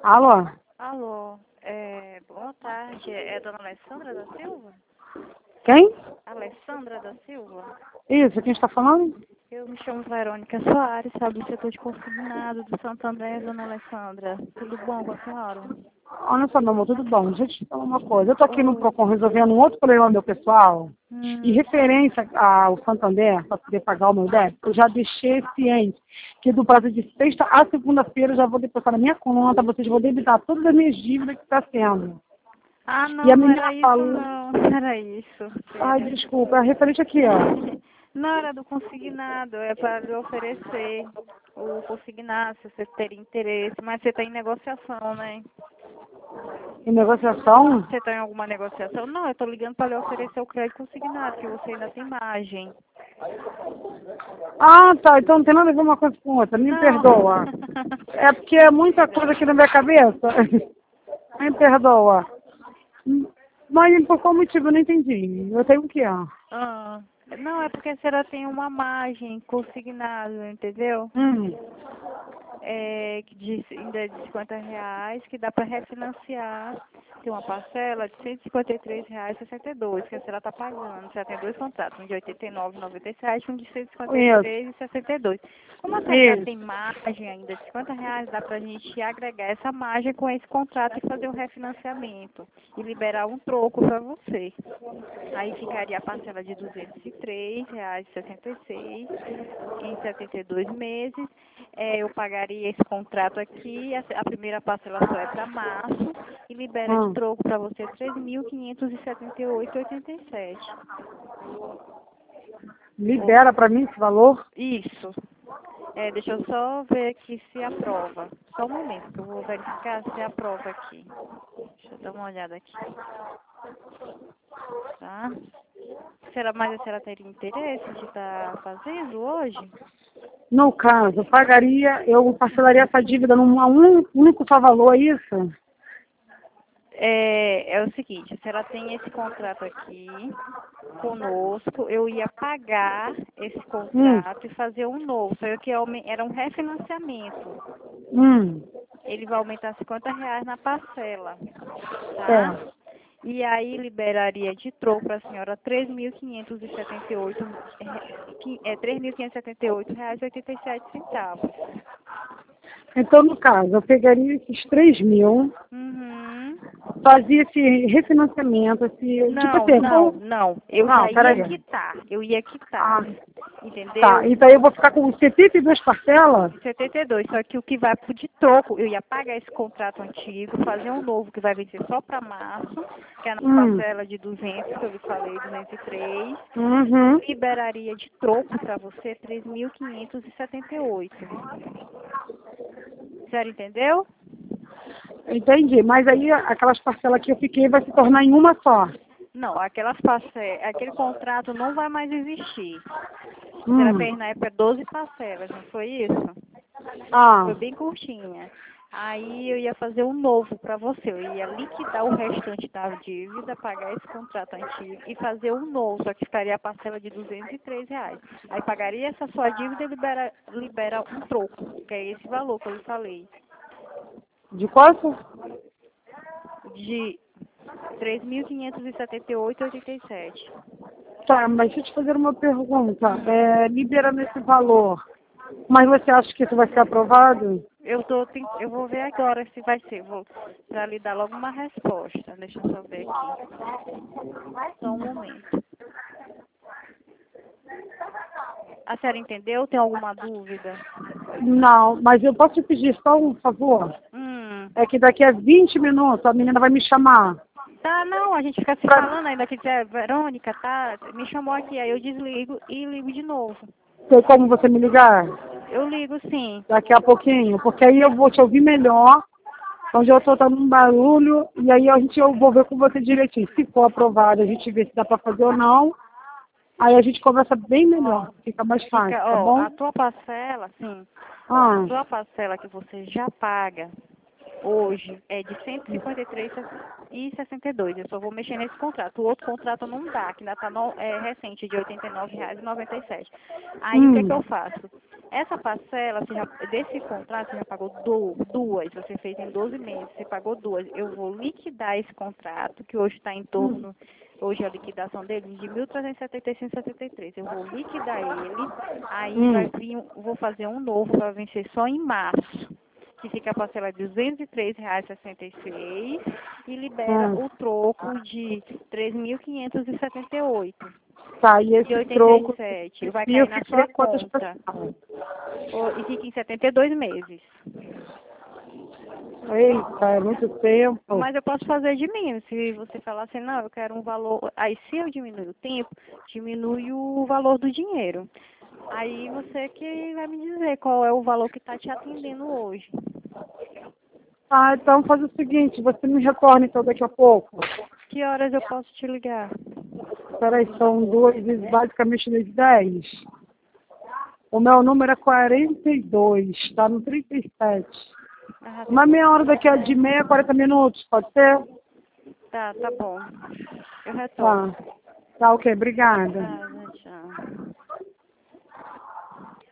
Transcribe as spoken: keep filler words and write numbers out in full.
Alô? Alô, é, boa tarde, é a dona Alessandra da Silva? Quem? Alessandra da Silva? Isso, quem está falando? Eu me chamo Verônica Soares, sabe, do setor de consignado do Santo André, dona Alessandra. Tudo bom com a senhora? Olha só, meu amor, tudo bom? Deixa eu te falar uma coisa. Eu tô aqui no Oi. Procon resolvendo um outro problema meu pessoal. E Hum. referência ao Santander, para poder pagar o meu débito, eu já deixei ciente que do prazo de sexta a segunda-feira eu já vou depositar na minha conta, vocês vão debitar todas as minhas dívidas que está sendo. Ah, E a não, não menina era isso falou... não, não era isso. Ai, Era... desculpa, é referente aqui, ó. Não era do consignado, é para lhe oferecer o consignado, se você teria interesse, mas você está em negociação, né? Em negociação? Você está em alguma negociação? Não, eu estou ligando para lhe oferecer o crédito consignado, que você ainda tem margem. Ah, tá. Então não tem nada a ver uma coisa com outra. Me Não. perdoa. É porque é muita Diga. coisa aqui na minha cabeça. Me perdoa. Mas por qual motivo? Eu não entendi. Eu tenho o quê? Ah, não, é porque a senhora tem uma margem consignada, entendeu? Hum. É, que de, ainda de cinquenta reais, que dá para refinanciar. Tem uma parcela de cento e cinquenta e três reais e sessenta e dois, que a senhora está pagando. Já tem dois contratos, um de oitenta e nove reais e noventa e sete e um de cento e cinquenta e três reais Isso. e sessenta e dois. Como a senhora já Isso. tem margem ainda de cinquenta reais, dá para a gente agregar essa margem com esse contrato e fazer o refinanciamento e liberar um troco para você. Aí ficaria a parcela de duzentos e três reais e sessenta e seis em setenta e dois meses. É, eu pagaria esse contrato aqui, a, a primeira parcela só é para março e libera de Hum. troco para você três mil quinhentos e setenta e oito reais e oitenta e sete. Oh, Libera pra mim esse valor? isso. É, deixa eu só ver aqui se aprova. Só um momento que eu vou verificar se aprova aqui. Deixa eu dar uma olhada aqui. Tá? Será, mas a senhora teria interesse de estar fazendo hoje? No caso, eu pagaria, eu parcelaria essa dívida num um único só valor, é isso? É, é o seguinte, a senhora tem esse contrato aqui conosco, eu ia pagar esse Hum. contrato e fazer um novo, só que aumen- era um refinanciamento. Hum. Ele vai aumentar cinquenta reais na parcela, tá? É. E aí liberaria de troco para a senhora três mil quinhentos e setenta e oito, é, três mil quinhentos e setenta e oito reais e oitenta e sete centavos. Então, no caso, eu pegaria esses três mil, Uhum. fazia esse refinanciamento, esse, tipo Não, assim, não, vou... não. Eu já Não, ia peraí. quitar. Eu ia quitar. Ah, tá. Entendeu? E daí eu vou ficar com setenta e duas parcelas? setenta e dois. Só que o que vai pro de troco, eu ia pagar esse contrato antigo, fazer um novo que vai vencer só para março, que é na Hum. parcela de duzentos, que eu lhe falei, duzentos e três. Uhum. Liberaria de troco para você três mil quinhentos e setenta e oito. Senhora entendeu? Entendi. Mas aí aquelas parcelas que eu fiquei vai se tornar em uma só. Não, aquelas parce... aquele contrato não vai mais existir. A senhora Hum. fez na época doze parcelas, não foi isso? Foi Ah. bem curtinha. Aí eu ia fazer um novo para você. Eu ia liquidar o restante da dívida, pagar esse contrato antigo e fazer um novo, só que ficaria a parcela de duzentos e três reais. Aí pagaria essa sua dívida e libera, libera um troco, que é esse valor que eu lhe falei. De quanto? De três mil quinhentos e setenta e oito reais e oitenta e sete. Tá, mas deixa eu te fazer uma pergunta. Hum. É, liberando esse valor, mas você acha que isso vai ser aprovado? Eu, tô, tent- eu vou ver agora se vai ser. Vou para lhe dar logo uma resposta. Deixa eu só ver aqui. Só um momento. A senhora entendeu? Tem alguma dúvida? Não, mas eu posso te pedir só um favor? Hum. É que daqui a vinte minutos a menina vai me chamar. Tá, não, a gente fica se Pra falando ainda que dizer, Verônica, tá? Me chamou aqui, aí eu desligo e ligo de novo. ter como você me ligar Eu ligo sim. daqui a pouquinho, porque aí eu vou te ouvir melhor, onde eu estou dando um barulho, e aí a gente, eu vou ver com você direitinho. Se for aprovado, a gente vê se dá para fazer ou não. Aí a gente conversa bem melhor, fica mais fácil, Fica, tá ó, bom? a tua parcela, sim, ó, a Ah, tua parcela que você já paga hoje é de cento e cinquenta e três e sessenta e dois. Eu só vou mexer nesse contrato. O outro contrato não dá, que ainda está é, recente, de oitenta e nove reais e noventa e sete. Aí o que é que hum, eu faço? Essa parcela, você já, desse contrato, você já pagou do, duas, você fez em doze meses, você pagou duas. Eu vou liquidar esse contrato, que hoje está em torno, hoje a liquidação dele de mil trezentos e setenta e cinco vírgula setenta e três. Eu vou liquidar ele, aí Hum. vai vir, um- vou fazer um novo para vencer só em março, que fica a parcela de duzentos e três reais e sessenta e seis e libera Hum. o troco de três mil quinhentos e setenta e oito. Tá, e E esse oitenta troco e sete vai mil cair na ficaria sua quantas conta. pessoas? O- E fica em setenta e dois meses. Eita, é muito tempo. Mas eu posso fazer de mim. Se você falar assim, não, eu quero um valor. Aí se eu diminuir o tempo, diminui o valor do dinheiro. Aí você que vai me dizer qual é o valor que está te atendendo hoje. Ah, então faz o seguinte, você me retorna então daqui a pouco. Que horas eu posso te ligar? Peraí, são duas, e basicamente das dez. O meu número é quarenta e dois, tá no trinta e sete. Ah, Uma meia hora daqui a de meia, quarenta minutos, pode ser? tá, tá bom. Eu retorno. Tá. Tá, ok, obrigada. Ah,